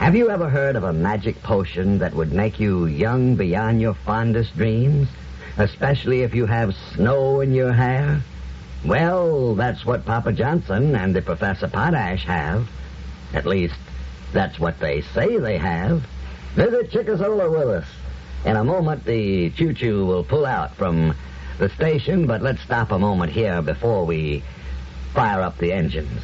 Have you ever heard of a magic potion that would make you young beyond your fondest dreams? Especially if you have snow in your hair? Well, that's what Papa Johnson and the Professor Potash have. At least, that's what they say they have. Visit Chickasaw with us. In a moment, the choo-choo will pull out from the station, but let's stop a moment here before we fire up the engines.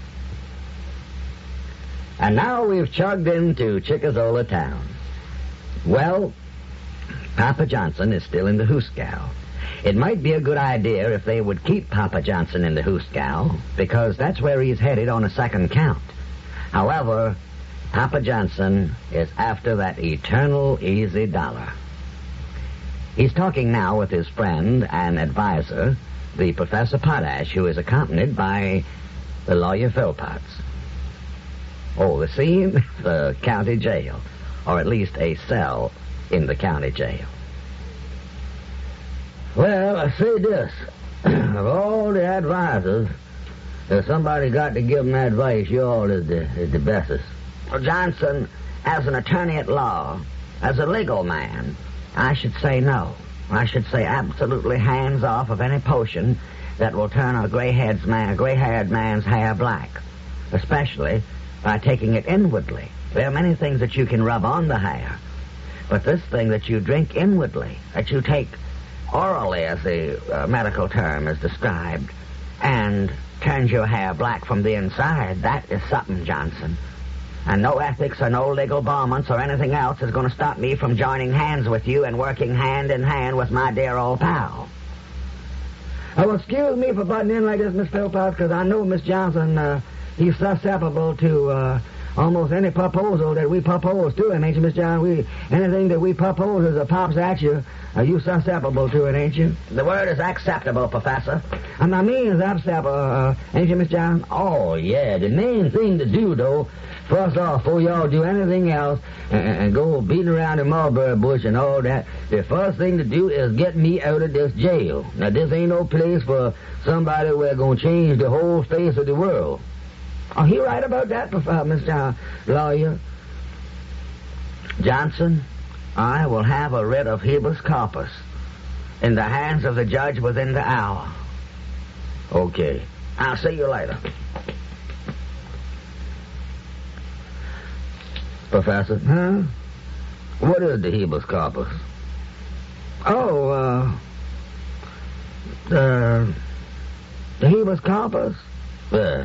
And now we've chugged into Chickasaw town. Well, Papa Johnson is still in the hoosgow. It might be a good idea if they would keep Papa Johnson in the hoosgow, because that's where he's headed on a second count. However, Papa Johnson is after that eternal easy dollar. He's talking now with his friend and advisor, the Professor Potash, who is accompanied by the lawyer Philpotts. Oh, the scene? The county jail, or at least a cell in the county jail. Well, I say this. Of all the advisors, if somebody got to give them advice, yours is the bestest. Well, Johnson, as an attorney at law, as a legal man, I should say no. I should say absolutely hands off of any potion that will turn a gray-haired man's hair black, especially by taking it inwardly. There are many things that you can rub on the hair, but this thing that you drink inwardly, that you take orally, as the medical term is described, and turns your hair black from the inside, that is something, Johnson. And no ethics or no legal barments or anything else is going to stop me from joining hands with you and working hand in hand with my dear old pal. Oh, excuse me for butting in like this, Miss Philpotts, because I know Miss Johnson, he's susceptible to almost any proposal that we propose to him, ain't you, Miss John? Anything that we propose as a pops at you, are you susceptible to it, ain't you? The word is acceptable, Professor. I mean is acceptable, ain't you, Miss John? Oh, yeah. The main thing to do, though, first off, before y'all do anything else and go beating around the mulberry bush and all that, the first thing to do is get me out of this jail. Now, this ain't no place for somebody who's going to change the whole face of the world. Oh, he right about that, Mr. Lawyer. Johnson, I will have a writ of habeas corpus in the hands of the judge within the hour. Okay. I'll see you later. Professor? Huh? What is the habeas corpus? Oh, the habeas corpus? Yeah.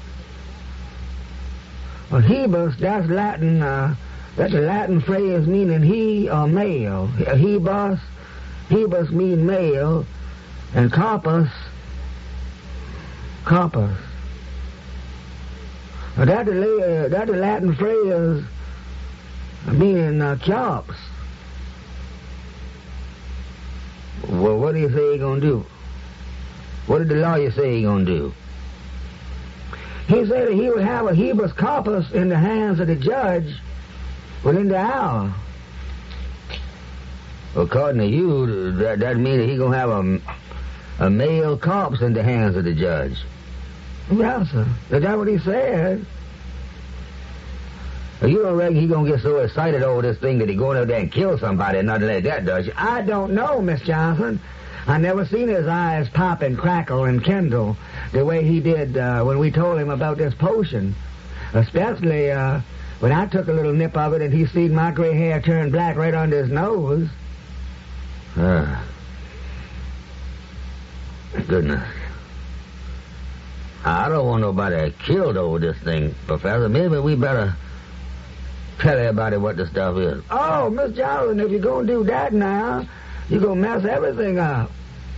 Well, habeas, that's Latin, that's a Latin phrase meaning he or male. Habeas mean male, and corpus. Well, that's a Latin phrase meaning corpse. Well, what do you say he's going to do? What did the lawyer say he's going to do? He said that he would have a habeas corpus in the hands of the judge within the hour. According to you, that means that he's going to have a male corpse in the hands of the judge. Yes, sir. Is that what he said? Well, you don't reckon he's going to get so excited over this thing that he's going out there and kill somebody and nothing like that, does you? I don't know, Miss Johnson. I never seen his eyes pop and crackle and kindle the way he did when we told him about this potion. Especially when I took a little nip of it and he seen my gray hair turn black right under his nose. Goodness. I don't want nobody killed over this thing, Professor. Maybe we better tell everybody what the stuff is. Oh, Miss Johnson, if you're going to do that now, you're going to mess everything up.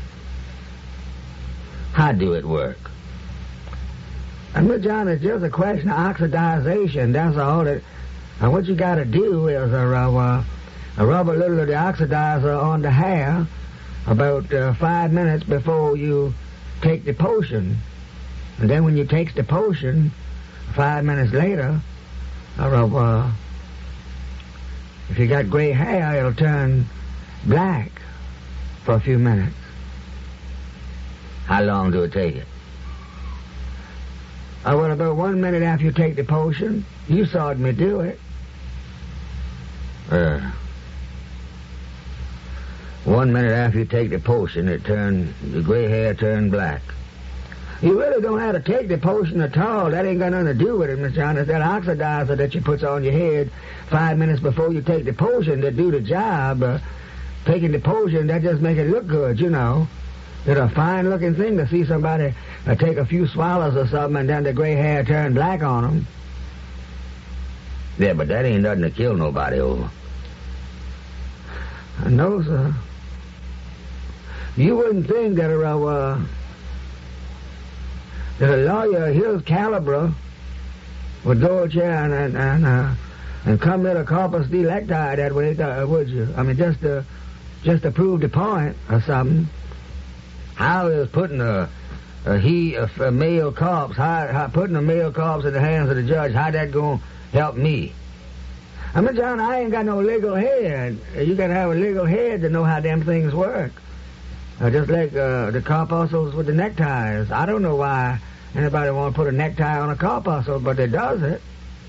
How do it work? And Miss John, it's just a question of oxidization, that's all. And what you got to do is rub a little of the oxidizer on the hair about 5 minutes before you take the potion. And then when you take the potion, 5 minutes later, if you got gray hair, it'll turn black for a few minutes. How long do it take it? Well, about 1 minute after you take the potion. You saw me do it. 1 minute after you take the potion, the gray hair turned black. You really don't have to take the potion at all. That ain't got nothing to do with it, Miss John. It's that oxidizer that you puts on your head 5 minutes before you take the potion to do the job. Taking the potion, that just make it look good, you know. It's a fine-looking thing to see somebody take a few swallows or something and then the gray hair turn black on them. Yeah, but that ain't nothing to kill nobody over. No, sir. You wouldn't think that a lawyer of his caliber would go out here and commit a corpus delicti that way, would you? I mean, just to prove the point or something. How is putting a male corpse, putting a male corpse in the hands of the judge, how that gonna help me? I mean, John, I ain't got no legal head. You gotta have a legal head to know how them things work. Just like the corpuscles with the neckties. I don't know why anybody want to put a necktie on a corpuscle, but they does it.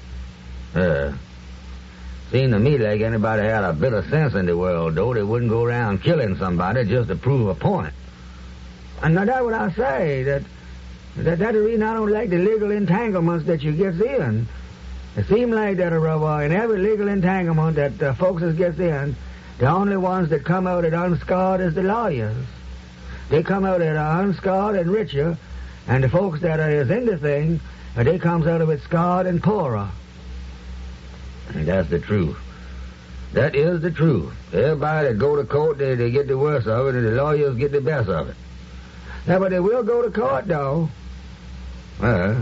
Seemed to me like anybody had a bit of sense in the world, though. They wouldn't go around killing somebody just to prove a point. And now that's what I say. That's the reason I don't like the legal entanglements that you gets in. It seems like that in every legal entanglement that folks gets in, the only ones that come out it unscarred is the lawyers. They come out it unscarred and richer, and the folks that is in the thing, they comes out of it scarred and poorer. And that's the truth. That is the truth. Everybody that go to court, they get the worst of it, and the lawyers get the best of it. Yeah, but they will go to court, though. But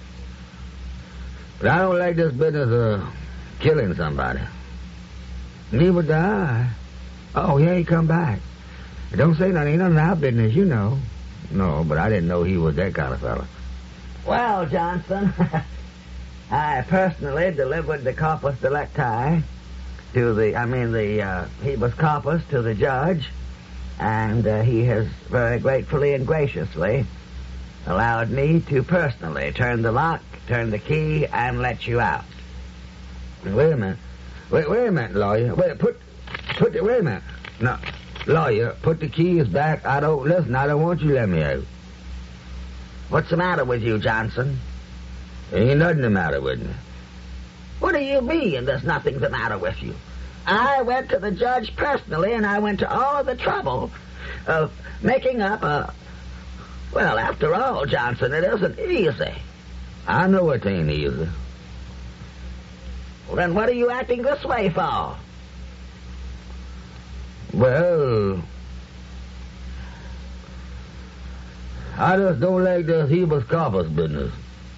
I don't like this business of killing somebody. Neither do I. Oh, yeah, he come back. Don't say nothing. Ain't none of our business, you know. No, but I didn't know he was that kind of fella. Well, Johnson, I personally delivered the corpus delicti the habeas corpus to the judge, and he has very gratefully and graciously allowed me to personally turn the lock, turn the key, and let you out. Wait a minute. Wait a minute, lawyer. Wait a minute. No, lawyer, put the keys back. I don't want you to let me out. What's the matter with you, Johnson? Ain't nothing the matter with me. What do you mean there's nothing the matter with you? I went to the judge personally, and I went to all of the trouble of making up well, after all, Johnson, it isn't easy. I know it ain't easy. Well, then what are you acting this way for? Well, I just don't like this habeas corpus business.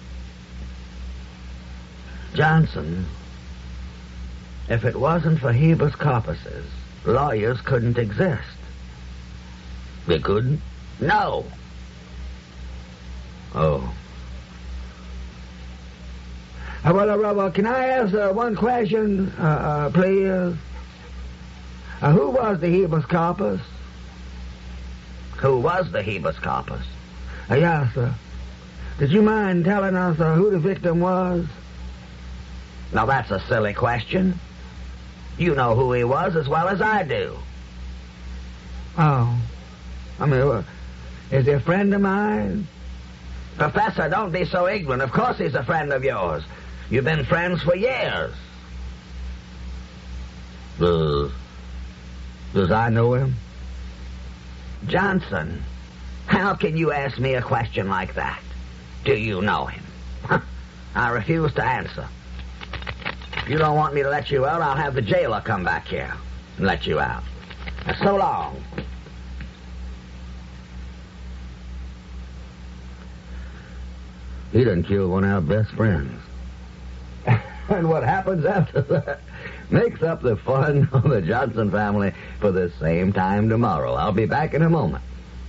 Johnson, if it wasn't for habeas corpuses, lawyers couldn't exist. They couldn't? No. Oh. Well, can I ask one question, please? Who was the habeas corpus? Who was the habeas corpus? Yes, sir. Did you mind telling us who the victim was? Now, that's a silly question. You know who he was as well as I do. Oh. I mean, is he a friend of mine? Professor, don't be so ignorant. Of course he's a friend of yours. You've been friends for years. Does I know him? Johnson, how can you ask me a question like that? Do you know him? I refuse to answer. If you don't want me to let you out, I'll have the jailer come back here and let you out. Now, so long. He done killed one of our best friends. And what happens after that makes up the fun of the Johnson family for the same time tomorrow. I'll be back in a moment.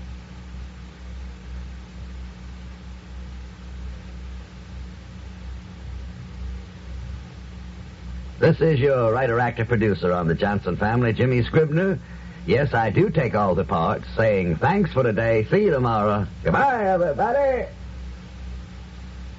This is your writer-actor producer on the Johnson family, Jimmy Scribner. Yes, I do take all the parts, saying thanks for today. See you tomorrow. Goodbye, everybody.